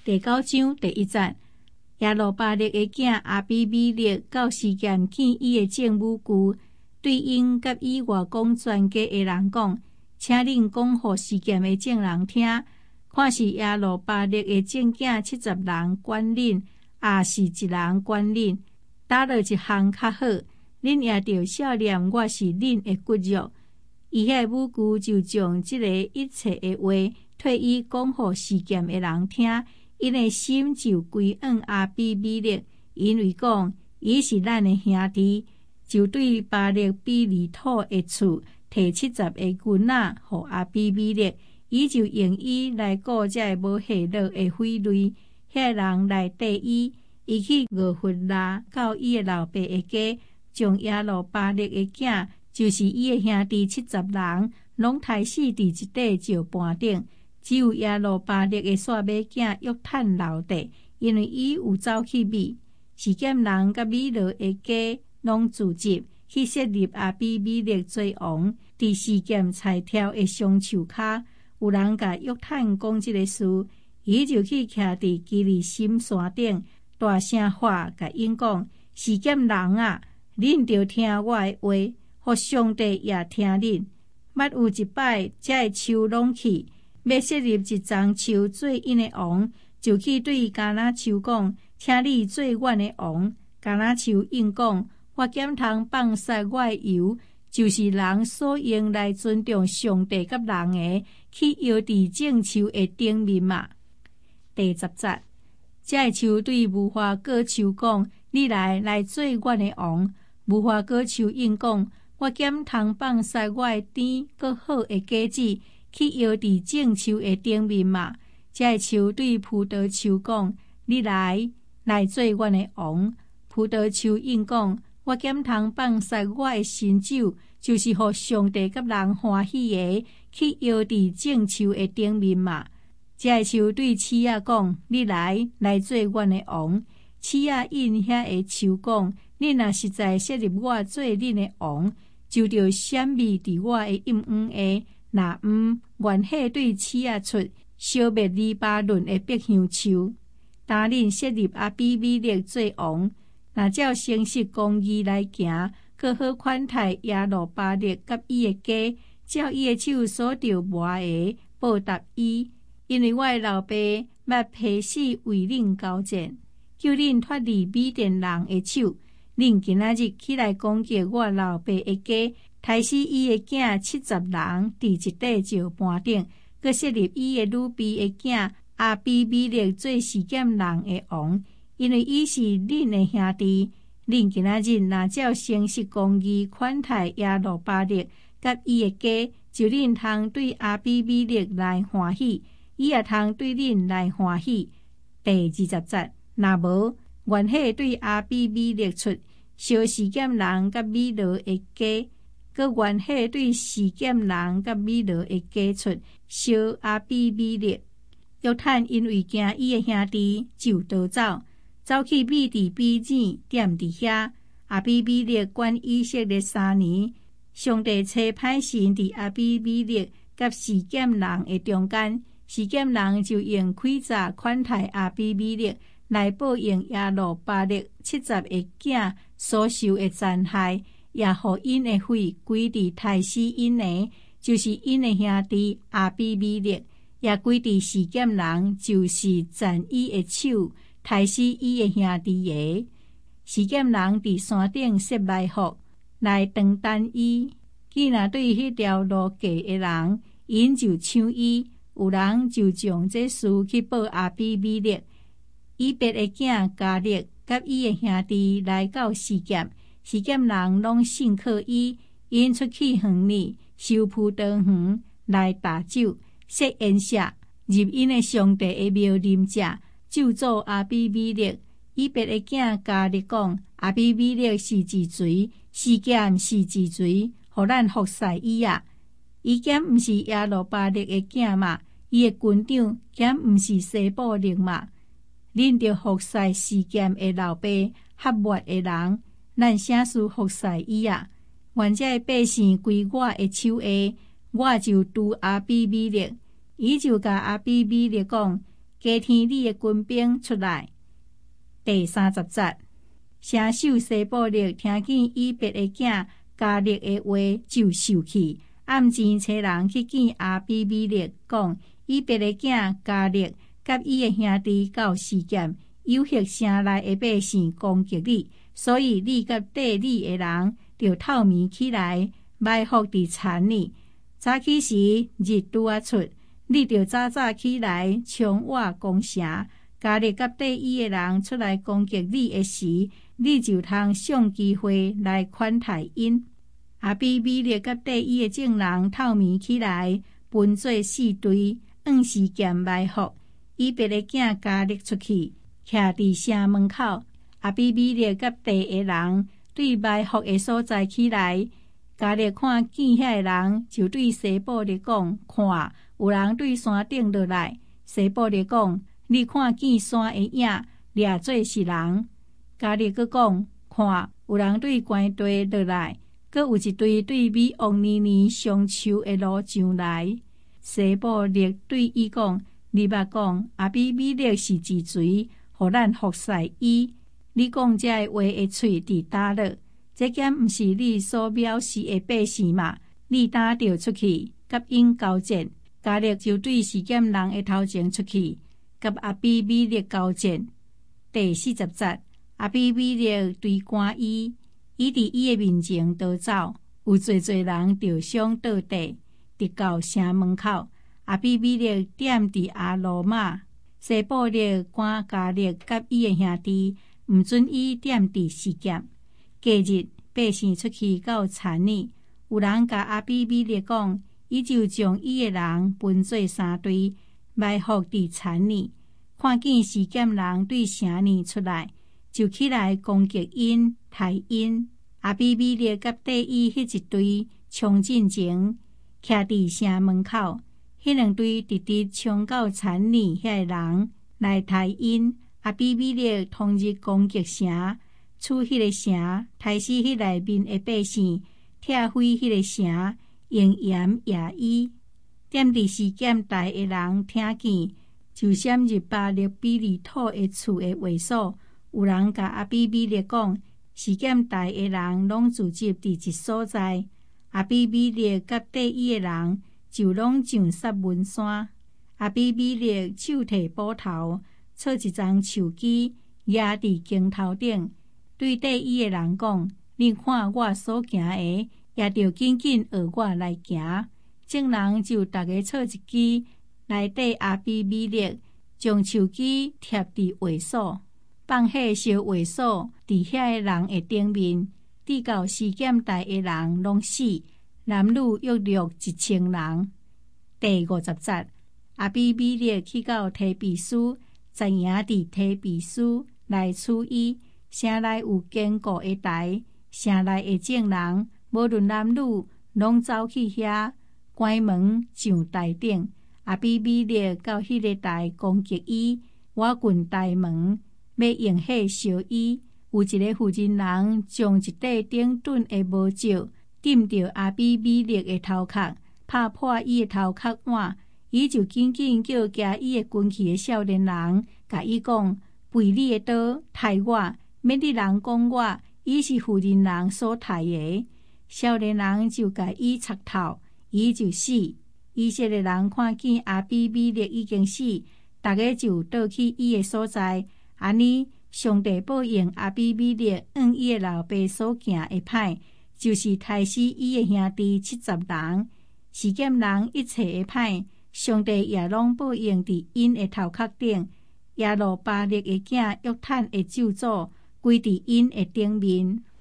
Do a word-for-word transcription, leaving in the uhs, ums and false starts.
第九章第一節，耶路巴力的囝亞比米勒到示劍見伊的正母舅，對因甲伊外公全家的人講，請恁講互示劍的眾人聽，看是耶路巴力的眾囝七十人管恁，也是一人管恁。打落一項較好，恁也着少念我是恁的骨肉。伊遐母舅就將即個一切的話退伊講互示劍的人聽，因的心就歸向亞比米勒，因為講伊是咱的兄弟，就對巴力比利土的厝摕七十個銀仔互亞比米勒，伊就用伊來顧這無下落的匪類，遐人來缀伊，伊去俄弗拉到伊的老爸的家，將耶路巴力的囝，就是伊的兄弟七十人，攏殺死佇一塊石盤頂。只有耶路巴力的煞尾囝約坦留地，因為伊有走去米。示劍人甲米勒的家攏聚集去設立亞比米勒做王。佇示劍菜條的松樹骹，有人甲約坦講這個事，伊就去徛佇基利心山頂，大聲喊甲因講：示劍人啊，恁着聽我的話，互上帝也聽恁。捌有一擺，這樹攏去。要設立一欉樹做因的王，就去對橄欖樹講：請你做阮的王。橄欖樹應講：我檢通放撒我的油，就是人所用來尊重上帝甲人的，去搖佇種樹的頂面嘛。第十節，這樹對無花果樹講：你來來做阮的王。無花果樹應講：我檢通放撒我的甜閣好的果子，去搖佇種樹的頂面嘛。這樹對葡萄樹講：你來來做阮的王。葡萄樹應講：我檢通放撒我的新酒，就是互上帝甲人歡喜的，去搖佇種樹的頂面嘛。這樹對刺仔講：你來來做阮的王。刺仔應遐個樹講：你若實在設立我做恁的王，就着閃避佇我的蔭遠下。若毋願火對刺仔出，燒滅黎巴嫩的百香樹。當恁設立亞比米勒做王，若照誠實公義來行，閣好款待耶路巴力甲伊的家，照伊的手所着磨的報答伊。因為我的老爸捌批死為恁交戰，叫恁脫離米甸人的手。恁今仔日起來攻擊我老爸的家，殺死伊的囝七十人，佇一塊石盤頂，閣設立伊的女婢的囝亞比米勒做示劍人的王，因為伊是恁的兄弟。恁今仔日若照誠實公義款待耶路巴力甲伊的家，就恁通對亞比米勒來歡喜，伊也通對恁來歡喜。第二十節，若無願火對亞比米勒出，燒示劍人甲米勒的家。閣願火對示劍人甲米勒的家出，燒亞比米勒。約坦因為驚伊的兄弟，就逃走，走去米底比珥踮佇遐。亞比米勒管以色列三年，上帝差歹神佇亞比米勒甲示劍人的中間，示劍人就用詭詐款待亞比米勒，來報應耶路巴力七十個囝所受的殘害。也互因的血歸佇殺死因的，就是因的兄弟亞比米勒，也歸佇示劍人，就是斬伊的手，殺死伊的兄弟的。示劍人佇山頂設埋伏，來當等伊。既若對迄條路過的人，因就搶伊。有人就將這事去報亞比米勒，以別的囝加勒甲伊的兄弟來到示劍。示劍人攏信靠伊，因出去園裡收葡萄園來打酒，設宴舍，入因的上帝的廟啉食，咒詛亞比米勒。以別的囝加勒講：亞比米勒是一錘，示劍是一錘，互咱服侍伊啊！伊檢毋是耶路巴力的囝嘛？伊的軍長檢毋是西布勒嘛？恁着服侍示劍的老爸合抹的人。咱啥事服侍伊啊？願這百姓歸我的手下，我就拄亞比米勒。伊就甲亞比米勒講： 加添你的军兵出来。第三十节，城守西布勒听见以别的囝加勒的话，就受气，暗前找人去见阿比米勒，讲以别的囝加勒甲伊的兄弟到示剑，有迄城内的百姓攻击你，所以你甲缀你的人就透眠起来，埋伏伫田里。早起时日拄啊出，你就早早起来冲瓦攻城。加勒甲缀伊的人出来攻击你的时，你就通上机会来款待因。阿比米勒甲缀伊的众人透眠起来，分做四队，按时间埋伏。以别的囝加勒出去，徛伫城门口。阿比米勒甲缀的人对埋伏的所在起来。加勒看见遐个人，就对西布勒讲：看，有人对山顶落来。西布勒讲：你看见山的影，掠做是人。加勒阁讲：看，有人对关地落来，阁有一队对比往年年相树的路上来。西布勒对伊讲：你捌讲阿比米勒是自随，互咱服侍伊。你讲这话的喙伫倒落？这件毋是你所藐视的百姓嘛？你打着出去，甲因交战。加勒就对示剑人的头前出去，甲阿比米勒交战。第四十节，阿比米勒对赶伊，伊伫伊的面前逃走，有侪侪人受伤倒地，直到城门口。阿比米勒踮伫阿罗马，西布勒赶加勒甲伊的兄弟，毋准伊踮伫示剑。隔日，百姓出去到田里，有人甲阿比米勒讲，伊就将伊的人分做三队，埋伏伫田里。看见示剑人对城里出来，就起来攻击因、杀因。阿比米勒甲缀伊迄一队冲进前，徛伫城门口。迄两队直直冲到田里遐个人来杀因。阿比米勒同日攻击城。出迄个城，杀死迄内面的百姓，拆毁迄个城，用盐压伊。踮伫示剑台的人听见，就闪入巴勒比利土的厝的卫所。有人甲阿比米勒讲，示剑台的人拢聚集伫一所在。阿比米勒甲缀伊的人就拢上杀文山。阿比米勒手提斧头，插一张树枝，压伫经头顶。对缀伊的人讲：你看我所行的，也着紧紧学我来行。众人就逐个插一支来缀阿比米勒，将树枝贴伫卫所，放火烧卫所伫遐个人的顶面，直到示剑台的人拢死，男女约略一千人。第五十节，阿比米勒去到提比斯，知影伫提比斯来处伊。城内有坚固的台，城内的众人无论男女，拢走去遐，关门上台顶。阿比米勒到迄个台攻击伊，挖滚台门，要用火烧伊。有一个妇人人将一块顶顿的毛石钉着阿比米勒的头壳，拍破伊的头壳碗，伊就紧紧叫加伊的军器的少年人，甲伊讲：背你的刀，杀我！免你人讲我，伊是妇人人所杀的。少年人就甲伊插头，伊就死。以色列人看见阿比米勒已经死，大家就倒去伊的所在。安尼，上帝报应阿比米勒按伊的老爸所行的歹，就是杀死伊的兄弟七十人。示剑人一切的歹，上帝也拢报应伫因的头壳顶。耶路巴勒的囝约坦的咒诅归伫因的顶面。